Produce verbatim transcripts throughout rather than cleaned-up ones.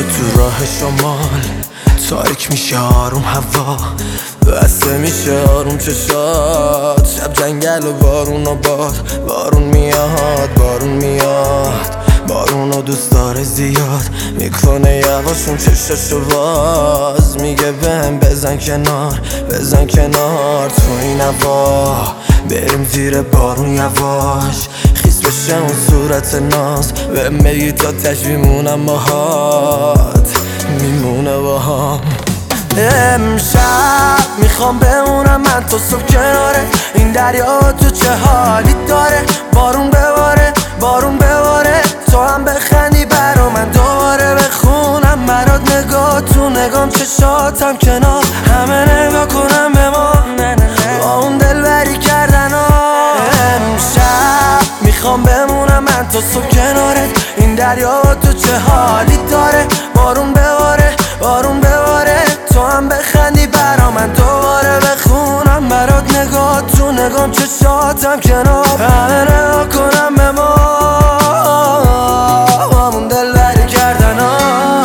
تو راه شمال تاریک میشه آروم هوا، بسته میشه آروم چشات، شب جنگل و بارون و باد، بارون میاد بارون میاد، بارون و دوست داره زیاد، میکنه یواشون چشاشو باز، میگه بهم بزن کنار بزن کنار، تو این هوا بریم زیر بارون یواش، خیس بشه اون صورت ناز، به میگی تا تش میمونم باهات میمونه باهام. امشب میخوام بمونم من تو صبح کناره این دریا، تو چه حالی داره، بارون بباره بارون بباره، تو هم بخندی برا من دوباره بخونم برات، نگاه تو نگام چشاتم کنار همه نگاه کنم به ما با اون دلبری کردن ها. امشب میخوام بمونم من تو صبح کناره این دریا، تو چه حالی داره، بارون بباره بارون بباره، تو هم بخندی برا من دوباره بخونم برات، نگاه تو نگام چشاتم کنار همه نگاه کنم به ما همون دلبری کردن ها.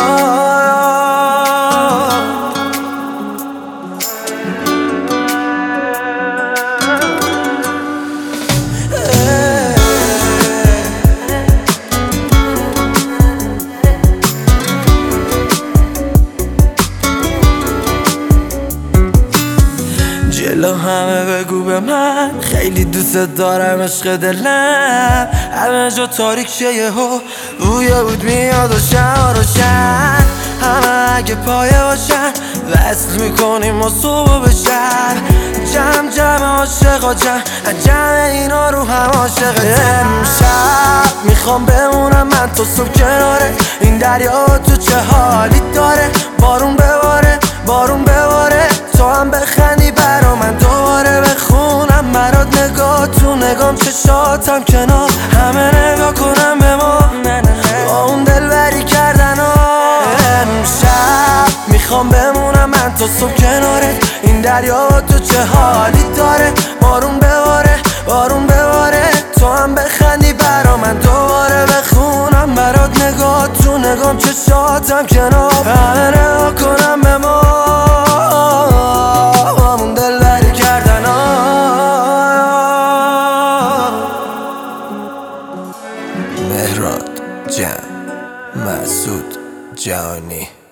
جلو همه بگو به من خیلی دوست دارم عشق دلم، همه جا تاریک شه یهو بوی بود میاد و شهر روشن، همه اگه پایه باشن وصل میکنیم و صبح به شهر، جمع جمع عاشقا جمع جمع اینا رو هم عاشق. امشب میخوام بمونم من تو صبح کناره این دریا، تو چه حالی داره، بارون بباره بارون بباره، تو هم بخندی برا من دوباره بخونم برات، نگاه تو نگام چشاتم کنار همه نگاه کنم به ما با اون دلبری کردن ها. امشب میخوام بمونم من تو صبح کناره این دریا، تو چه حالی داره، بارون بباره بارون بباره، تو هم بخندی برا من دوباره بخونم برات، نگاه تو نگام چشاتم کنار همه نگاه کنم به ما همون دلبری کردن ها. مهراد جمع مسعود جهانی.